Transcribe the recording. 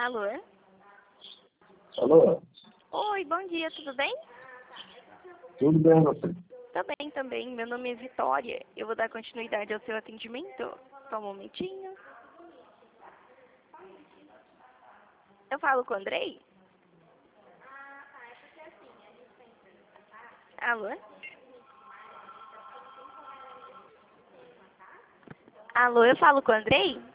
Alô? Alô? Oi, bom dia, tudo bem? Tudo bem, você? Tô bem também, meu nome é Vitória. Eu vou dar continuidade ao seu atendimento. Só um momentinho. Eu falo com o Andrei? Alô? Alô, eu falo com o Andrei?